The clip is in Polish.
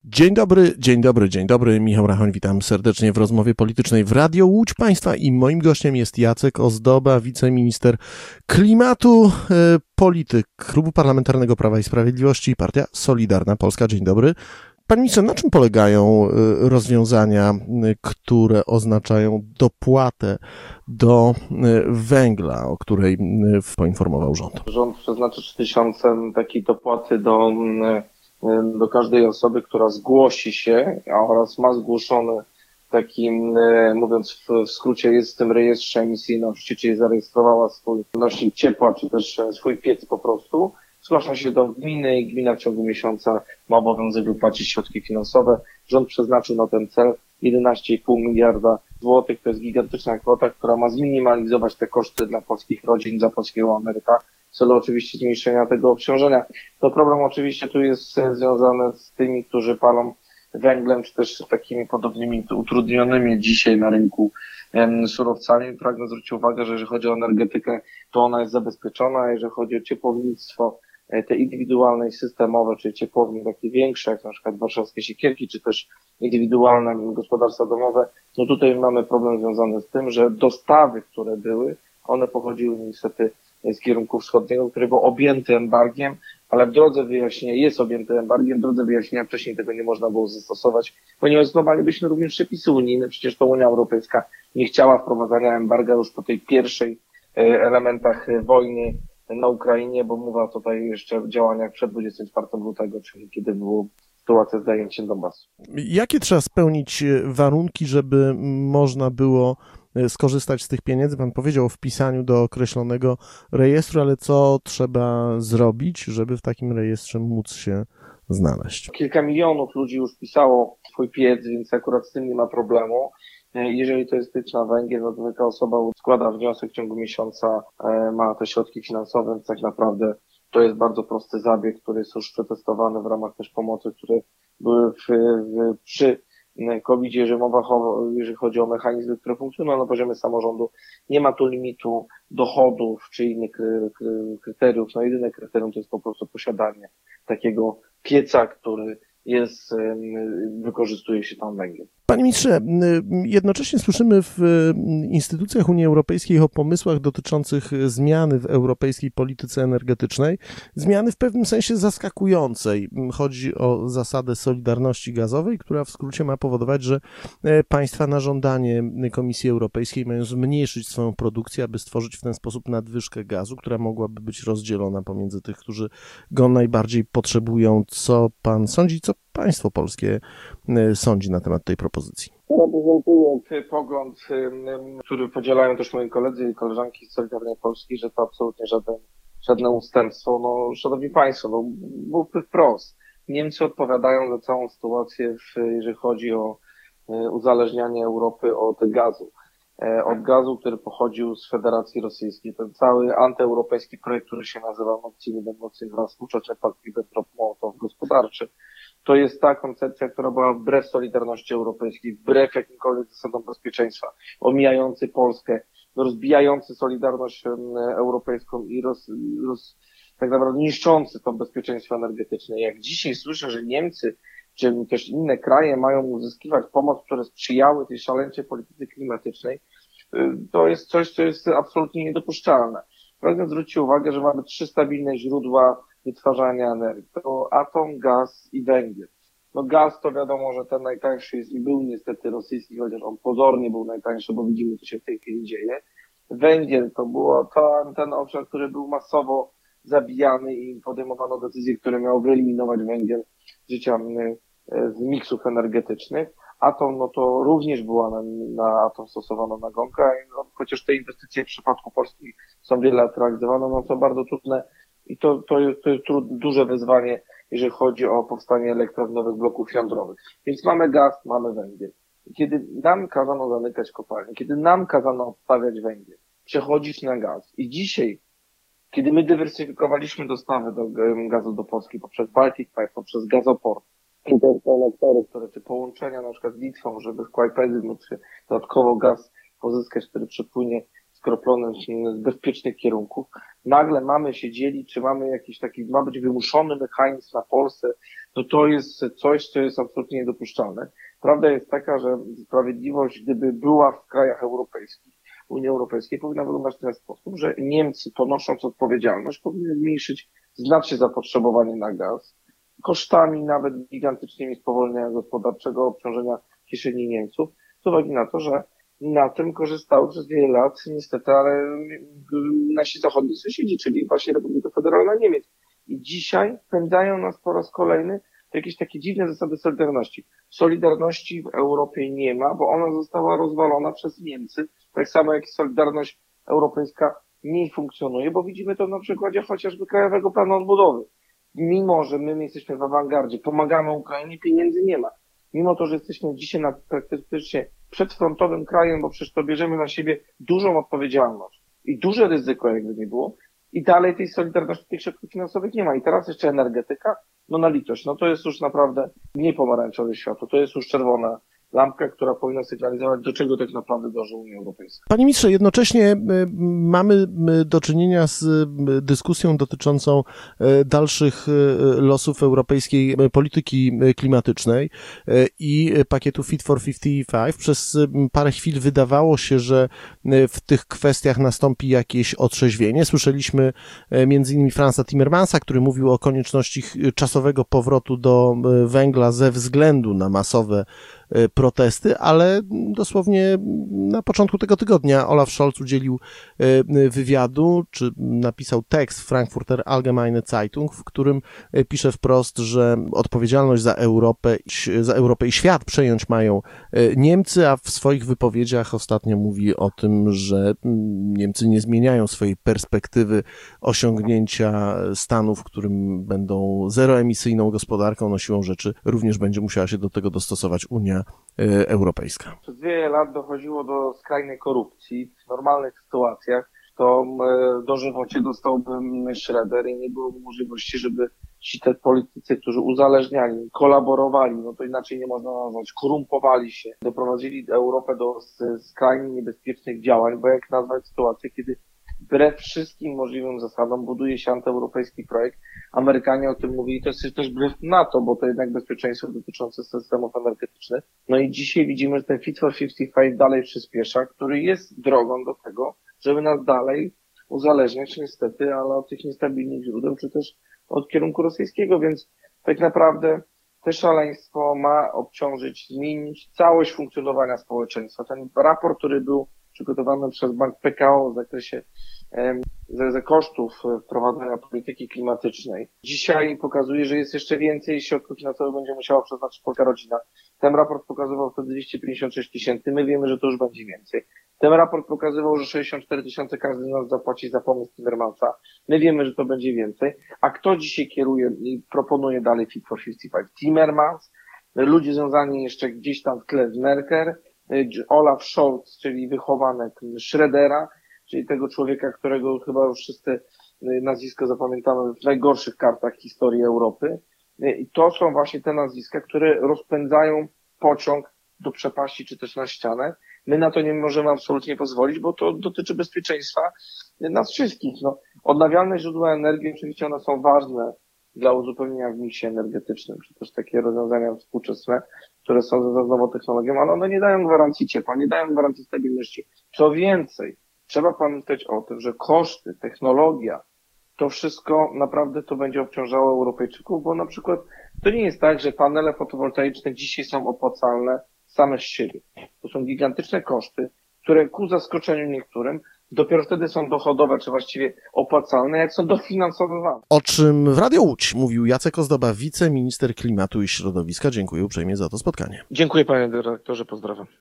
Dzień dobry, dzień dobry, dzień dobry. Michał Rachoń, witam serdecznie w rozmowie politycznej w Radio Łódź Państwa i moim gościem jest Jacek Ozdoba, wiceminister klimatu, polityk Klubu Parlamentarnego Prawa i Sprawiedliwości, Partia Solidarna Polska. Dzień dobry. Panie ministrze, na czym polegają rozwiązania, które oznaczają dopłatę do węgla, o której poinformował rząd? Rząd przeznaczy 3000 takiej dopłaty do każdej osoby, która zgłosi się oraz ma zgłoszony taki, mówiąc w skrócie, jest w tym rejestrze emisyjności, czyli zarejestrowała swój nośnik ciepła, czy też swój piec po prostu. Zgłasza się do gminy i gmina w ciągu miesiąca ma obowiązek wypłacić środki finansowe. Rząd przeznaczył na ten cel 11,5 miliarda złotych. To jest gigantyczna kwota, która ma zminimalizować te koszty dla polskich rodzin, dla polskiego emeryta, w celu oczywiście zmniejszenia tego obciążenia. To problem oczywiście tu jest związany z tymi, którzy palą węglem, czy też takimi podobnymi utrudnionymi dzisiaj na rynku surowcami. Pragnę zwrócić uwagę, że jeżeli chodzi o energetykę, to ona jest zabezpieczona, a jeżeli chodzi o ciepłownictwo, te indywidualne i systemowe, czyli ciepłownie takie większe, jak na przykład warszawskie Siekierki, czy też indywidualne gospodarstwa domowe, no tutaj mamy problem związany z tym, że dostawy, które były, one pochodziły niestety z kierunku wschodniego, który był objęty embargiem, ale w drodze wyjaśnienia jest objęty embargiem, w drodze wyjaśnienia wcześniej tego nie można było zastosować, ponieważ złamalibyśmy również przepisy unijne. Przecież to Unia Europejska nie chciała wprowadzania embarga już po tej pierwszej elementach wojny na Ukrainie, bo mowa tutaj jeszcze o działaniach przed 24 lutego, czyli kiedy była sytuacja z zajęciem Donbasu. Jakie trzeba spełnić warunki, żeby można było skorzystać z tych pieniędzy? Pan powiedział o wpisaniu do określonego rejestru, ale co trzeba zrobić, żeby w takim rejestrze móc się znaleźć? Kilka milionów ludzi już wpisało swój piec, więc akurat z tym nie ma problemu. Jeżeli to jest piec na węgiel, no to taka osoba składa wniosek w ciągu miesiąca, ma te środki finansowe, więc tak naprawdę to jest bardzo prosty zabieg, który jest już przetestowany w ramach też pomocy, które były przy COVID-zie, jeżeli chodzi o mechanizmy, które funkcjonują na poziomie samorządu. Nie ma tu limitu dochodów czy innych kryteriów. No jedyne kryterium to jest po prostu posiadanie takiego pieca, który wykorzystuje się tam węgiel. Panie ministrze, jednocześnie słyszymy w instytucjach Unii Europejskiej o pomysłach dotyczących zmiany w europejskiej polityce energetycznej. Zmiany w pewnym sensie zaskakującej. Chodzi o zasadę solidarności gazowej, która w skrócie ma powodować, że państwa na żądanie Komisji Europejskiej mają zmniejszyć swoją produkcję, aby stworzyć w ten sposób nadwyżkę gazu, która mogłaby być rozdzielona pomiędzy tych, którzy go najbardziej potrzebują. Co pan sądzi, co państwo polskie sądzi na temat tej propozycji? Reprezentuję pogląd, który podzielają też moi koledzy i koleżanki z Solidarnej Polski, że to absolutnie żadne ustępstwo. No, szanowni państwo, no, mówmy wprost. Niemcy odpowiadają za całą sytuację, jeżeli chodzi o uzależnianie Europy od gazu. Od gazu, który pochodził z Federacji Rosyjskiej. Ten cały antyeuropejski projekt, który się nazywa Nord Stream 1, Nord Stream 2, współczesny pakt Ribbentrop-Mołotow gospodarczy. To jest ta koncepcja, która była wbrew Solidarności Europejskiej, wbrew jakimkolwiek zasadom bezpieczeństwa, omijający Polskę, rozbijający Solidarność Europejską i tak naprawdę niszczący to bezpieczeństwo energetyczne. Jak dzisiaj słyszę, że Niemcy czy też inne kraje mają uzyskiwać pomoc, które sprzyjały tej szaleńczej polityce klimatycznej, to jest coś, co jest absolutnie niedopuszczalne. Pragnę zwrócić uwagę, że mamy 3 stabilne źródła wytwarzania energii. To atom, gaz i węgiel. No gaz to wiadomo, że ten najtańszy jest i był niestety rosyjski, chociaż on pozornie był najtańszy, bo widzimy, co się w tej chwili dzieje. Węgiel to było ten obszar, który był masowo zabijany i podejmowano decyzje, które miały wyeliminować węgiel z życia, z miksów energetycznych. Atom, no to również była na atom stosowana nagonka, no, chociaż te inwestycje w przypadku Polski są wiele lat realizowane, no to bardzo trudne i to jest duże wyzwanie, jeżeli chodzi o powstanie elektrownowych bloków jądrowych. Więc mamy gaz, mamy węgiel. I kiedy nam kazano zamykać kopalnie, kiedy nam kazano odstawiać węgiel, przechodzić na gaz i dzisiaj, kiedy my dywersyfikowaliśmy dostawy gazu do Polski poprzez Baltic Pipe, poprzez gazoport, interkonektory, czy połączenia na przykład z Litwą, żeby w Kłajpedy móc dodatkowo gaz pozyskać, który przepłynie z skroplone z bezpiecznych kierunków. Nagle mamy się dzielić, czy mamy jakiś taki, ma być wymuszony mechanizm na Polsce, no to jest coś, co jest absolutnie niedopuszczalne. Prawda jest taka, że sprawiedliwość, gdyby była w krajach europejskich, Unii Europejskiej, powinna wyglądać w ten sposób, że Niemcy, ponosząc odpowiedzialność, powinny zmniejszyć znacznie zapotrzebowanie na gaz, kosztami nawet gigantycznymi spowolnienia gospodarczego, obciążenia kieszeni Niemców, z uwagi na to, że na tym korzystały przez wiele lat niestety, ale nasi zachodni sąsiedzi, czyli właśnie Republika Federalna Niemiec. I dzisiaj pędzają nas po raz kolejny do jakieś takie dziwne zasady solidarności. Solidarności w Europie nie ma, bo ona została rozwalona przez Niemcy, tak samo jak solidarność europejska nie funkcjonuje, bo widzimy to na przykładzie chociażby Krajowego Planu Odbudowy. Mimo, że my jesteśmy w awangardzie, pomagamy Ukrainie, pieniędzy nie ma. Mimo to, że jesteśmy dzisiaj praktycznie przedfrontowym krajem, bo przecież to bierzemy na siebie dużą odpowiedzialność i duże ryzyko, jakby nie było, i dalej tej solidarności, tych środków finansowych nie ma. I teraz jeszcze energetyka, no na litość, no to jest już naprawdę nie pomarańczowe światło, to jest już czerwona lampka, która powinna sygnalizować, do czego tak naprawdę dąży Unia Europejska. Panie ministrze, jednocześnie mamy do czynienia z dyskusją dotyczącą dalszych losów europejskiej polityki klimatycznej i pakietu Fit for 55. Przez parę chwil wydawało się, że w tych kwestiach nastąpi jakieś otrzeźwienie. Słyszeliśmy między innymi Franza Timmermansa, który mówił o konieczności czasowego powrotu do węgla ze względu na masowe protesty, ale dosłownie na początku tego tygodnia Olaf Scholz udzielił wywiadu, czy napisał tekst w Frankfurter Allgemeine Zeitung, w którym pisze wprost, że odpowiedzialność za Europę i świat przejąć mają Niemcy, a w swoich wypowiedziach ostatnio mówi o tym, że Niemcy nie zmieniają swojej perspektywy osiągnięcia stanu, w którym będą zeroemisyjną gospodarką, no siłą rzeczy również będzie musiała się do tego dostosować Unia Europejska. Przez wiele lat dochodziło do skrajnej korupcji. W normalnych sytuacjach to dożywocie dostałbym Schröder i nie było możliwości, żeby ci te politycy, którzy uzależniali, kolaborowali, no to inaczej nie można nazwać, korumpowali się, doprowadzili Europę do skrajnie niebezpiecznych działań, bo jak nazwać sytuację, kiedy wbrew wszystkim możliwym zasadom buduje się antyeuropejski projekt. Amerykanie o tym mówili, to jest też wbrew NATO, bo to jednak bezpieczeństwo dotyczące systemów energetycznych. No i dzisiaj widzimy, że ten Fit for 55 dalej przyspiesza, który jest drogą do tego, żeby nas dalej uzależniać niestety, ale od tych niestabilnych źródeł, czy też od kierunku rosyjskiego, więc tak naprawdę to szaleństwo ma obciążyć, zmienić całość funkcjonowania społeczeństwa. Ten raport, który był przygotowany przez Bank Pekao w zakresie kosztów wprowadzenia polityki klimatycznej. Dzisiaj pokazuje, że jest jeszcze więcej środków finansowych będzie musiała przeznaczyć polska rodzina. Ten raport pokazywał wtedy 256 000. My wiemy, że to już będzie więcej. Ten raport pokazywał, że 64 000 każdy z nas zapłaci za pomysł Timmermansa. My wiemy, że to będzie więcej. A kto dzisiaj kieruje i proponuje dalej Fit for 55? Timmermans, ludzie związani jeszcze gdzieś tam w tle z Merkel, Olaf Scholz, czyli wychowanek Schrödera, czyli tego człowieka, którego chyba już wszyscy nazwisko zapamiętamy w najgorszych kartach historii Europy. I to są właśnie te nazwiska, które rozpędzają pociąg do przepaści czy też na ścianę. My na to nie możemy absolutnie pozwolić, bo to dotyczy bezpieczeństwa nas wszystkich. No, odnawialne źródła energii, oczywiście one są ważne dla uzupełnienia w miksie energetycznym, czy też takie rozwiązania współczesne, które są za nową technologią, ale one nie dają gwarancji ciepła, nie dają gwarancji stabilności. Co więcej, trzeba pamiętać o tym, że koszty, technologia, to wszystko naprawdę to będzie obciążało Europejczyków, bo na przykład to nie jest tak, że panele fotowoltaiczne dzisiaj są opłacalne same z siebie. To są gigantyczne koszty, które ku zaskoczeniu niektórym dopiero wtedy są dochodowe, czy właściwie opłacalne, jak są dofinansowywane. O czym w Radio Łódź mówił Jacek Ozdoba, wiceminister klimatu i środowiska. Dziękuję uprzejmie za to spotkanie. Dziękuję panie dyrektorze, pozdrawiam.